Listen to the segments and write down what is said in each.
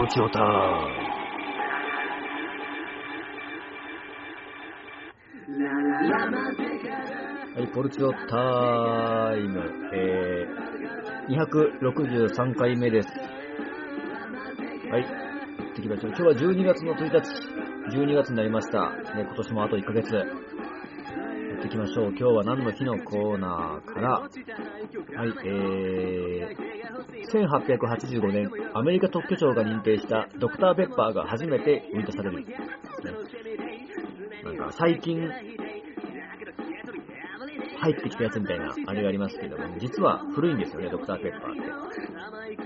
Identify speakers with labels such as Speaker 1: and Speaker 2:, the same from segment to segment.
Speaker 1: ルチオタはい、ポルチオタイム、263回目です。はい、行ってきましょう。今日は12月の1日、12月になりました。今年もあと1ヶ月。行ってきましょう。今日は何の日のコーナーから、はい、1885年、アメリカ特許庁が認定したドクターペッパーが初めて売り出される。なんか最近入ってきたやつみたいなあれがありますけども、実は古いんですよね、ドクターペッパーって。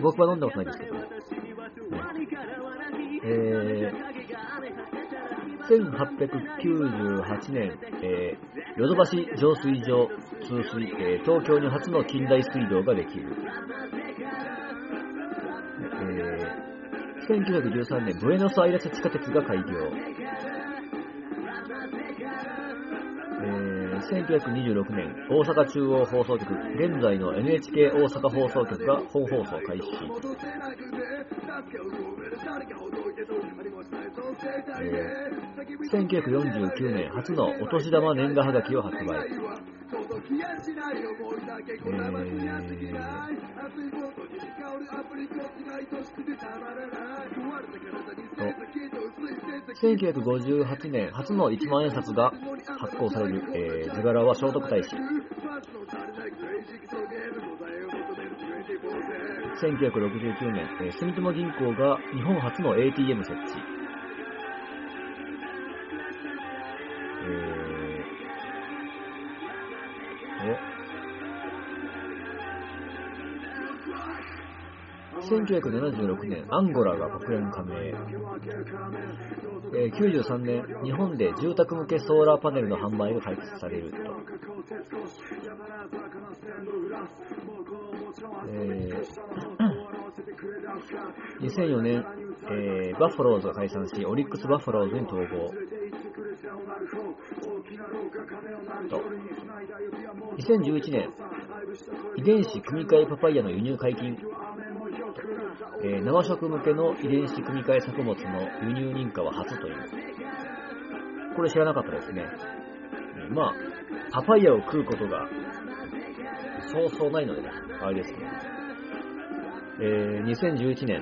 Speaker 1: 僕は飲んだことないですけど、1898年、ヨドバシ浄水場通水、東京に初の近代水道ができる。1913年、ブエノスアイレス地下鉄が開業。1926年、大阪中央放送局、現在の NHK 大阪放送局が本放送開始。1949年、初のお年玉年賀はがきを発売。1958年、初の1万円札が発行される、図柄は聖徳太子。1969年、住友銀行が日本初の ATM 設置。1976年、アンゴラが国連加盟。93年、日本で住宅向けソーラーパネルの販売が開始されると。2004年、バファローズが解散し、オリックスバファローズに統合。2011年、遺伝子組み換えパパイヤの輸入解禁。生食向けの遺伝子組み換え作物の輸入認可は初という。これ知らなかったですね。まあ、パパイヤを食うことがそうそうないのでね、あれですけど。2011年、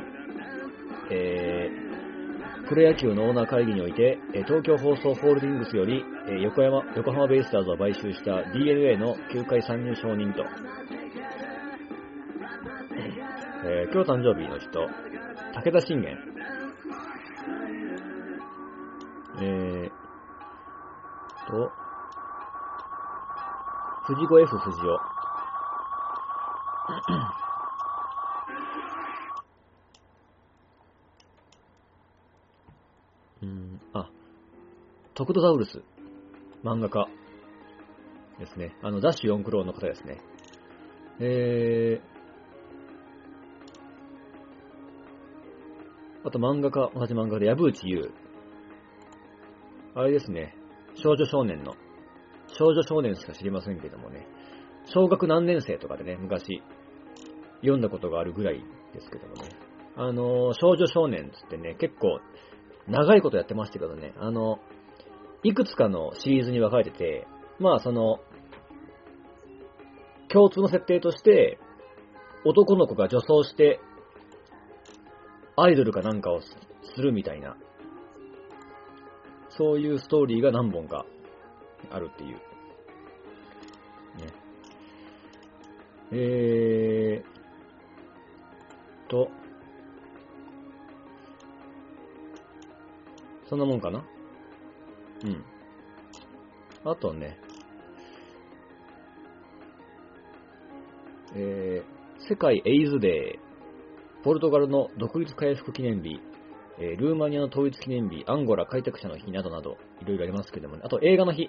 Speaker 1: プロ野球のオーナー会議において、東京放送ホールディングスより、横浜ベイスターズを買収した DNA の球界参入承認と、今日誕生日の人、武田信玄、藤子 F 不二雄、トクトザウルス、漫画家ですね。ザッシュ4クローの方ですね。あと漫画家、同じ漫画で、藪内優。あれですね。少女少年しか知りませんけどもね。小学何年生とかでね、昔、読んだことがあるぐらいですけどもね。少女少年つってね、結構、長いことやってましたけどね。いくつかのシリーズに分かれてて、まあ共通の設定として、男の子が女装して、アイドルかなんかをするみたいな、そういうストーリーが何本かあるっていう。ね。そんなもんかな？うん。あとね、世界エイズデー、ポルトガルの独立回復記念日、ルーマニアの統一記念日、アンゴラ開拓者の日などなど、いろいろありますけどもね。あと映画の日。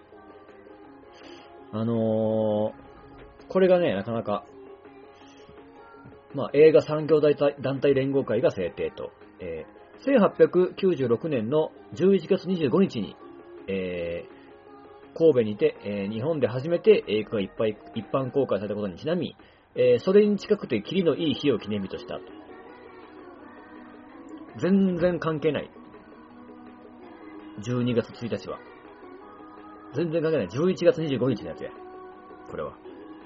Speaker 1: これがね、なかなか、まあ、映画産業団体連合会が制定と、1896年の11月25日に、神戸にて、日本で初めて映画が一般公開されたことにちなみ、それに近くてキリのいい日を記念日としたと。 全然関係ない。12月1日は。全然関係ない。11月25日のやつや。これは。ね、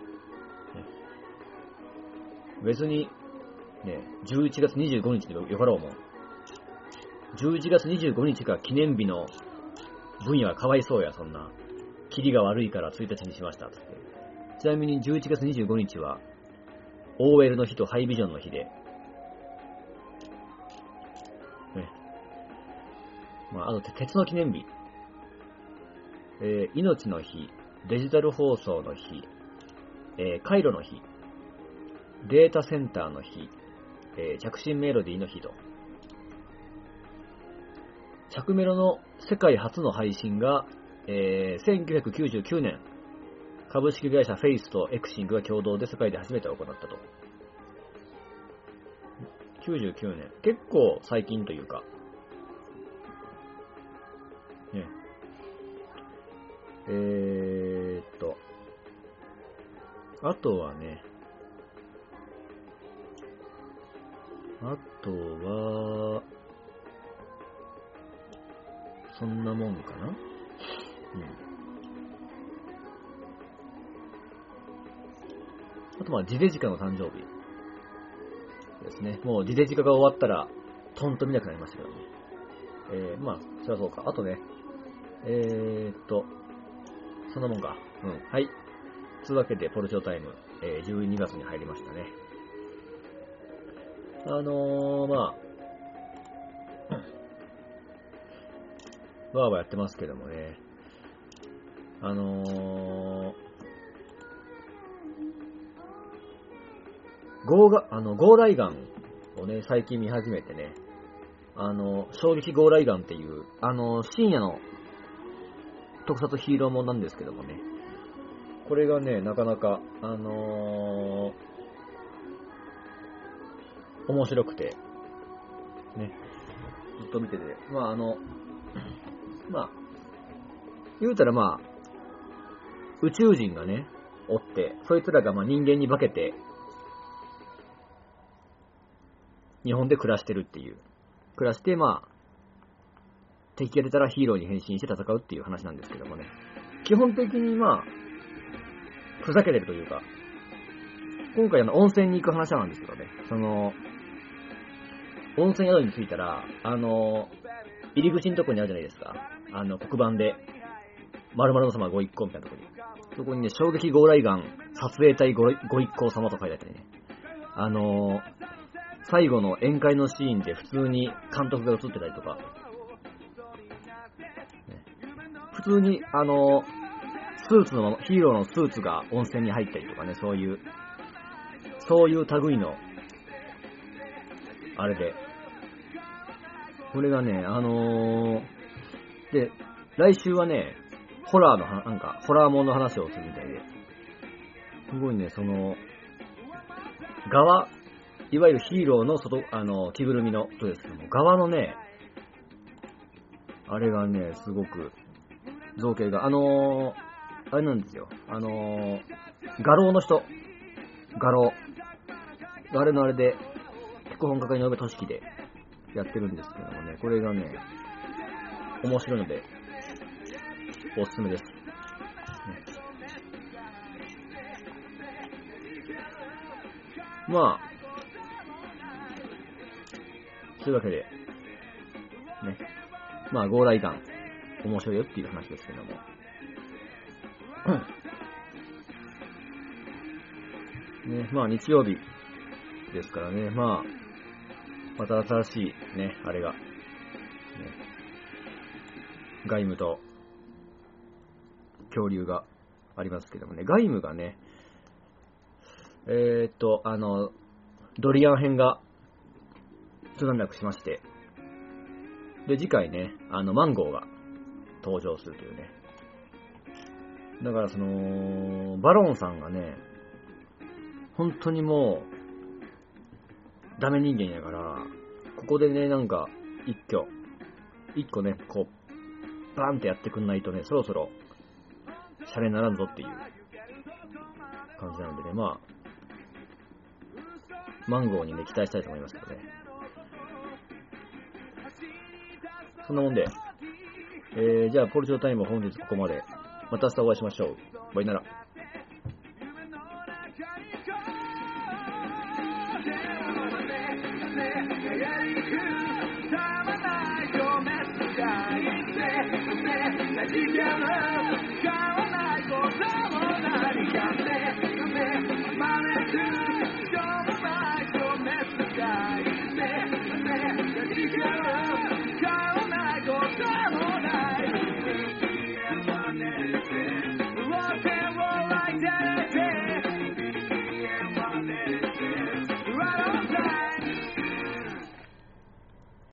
Speaker 1: 別に、ね、11月25日でよかろうもん。11月25日が記念日の分野はかわいそうや、そんな。キリが悪いから1日にしました。つって。ちなみに11月25日は、OL の日とハイビジョンの日で、ね。まあ、あと、鉄の記念日。命の日、デジタル放送の日、回路の日、データセンターの日、着信メロディーの日と。着メロの世界初の配信が、1999年、株式会社フェイスとエクシングが共同で世界で初めて行ったと。99年。結構最近というか。ね。あとはね、あとは、そんなもんかな？うん。あとまあ、ディデジカの誕生日ですね。もうディデジカが終わったら、とんと見なくなりましたけどね。まあ、それはそうか。あとね、そんなもんか。うん。はい。というわけで、ポルチョタイム、12月に入りましたね。まあ、わーわーやってますけどもね。ゴーライガンをね、最近見始めてね。衝撃ゴーライガンっていう、深夜の特撮ヒーローもんなんですけどもね。これがね、なかなか、面白くて、ね、ずっと見てて、まあ言うたらまあ、宇宙人がね、おって、そいつらがまあ人間に化けて、日本で暮らしてるっていう。暮らして、まあ、敵が出たらヒーローに変身して戦うっていう話なんですけどもね。基本的にまあ、ふざけてるというか、今回温泉に行く話なんですけどね、温泉宿に着いたら、入り口のとこにあるじゃないですか。黒板で、〇〇の様ご一行みたいなとこに。そこにね、衝撃ゴーライガン撮影隊ご一行様と書いてあったりね。最後の宴会のシーンで普通に監督が映ってたりとか、ね、普通に、スーツの、ヒーローのスーツが温泉に入ったりとかね、そういう類の、あれで、これがね、で、来週はね、ホラーもんの話をするみたいで、すごいね、いわゆるヒーローの着ぐるみの人ですけども、側のね、あれがね、すごく、造形が、あれなんですよ、画廊の人、あれのあれで、脚本家が井上俊樹でやってるんですけどもね、これがね、面白いので、おすすめです。ね、まあ、というわけで、ね、まあ、ゴーライガン、面白いよっていう話ですけども。ね、まあ、日曜日ですからね、また新しいね、あれが、ね、外務と恐竜がありますけどもね、外務がね、ドリアン編が一段落しまして、で、次回ね、マンゴーが登場するというね。だからバロンさんがね、本当にもう、ダメ人間やから、ここでね、なんか、一個ね、こう、バーンってやってくんないとね、そろそろ、シャレにならんぞっていう感じなのでね、まあ、マンゴーにね、期待したいと思いますけどね。 そんなもんで。じゃあ、ポルチョタイム本日ここまで。また明日お会いしましょう。バイなら。Together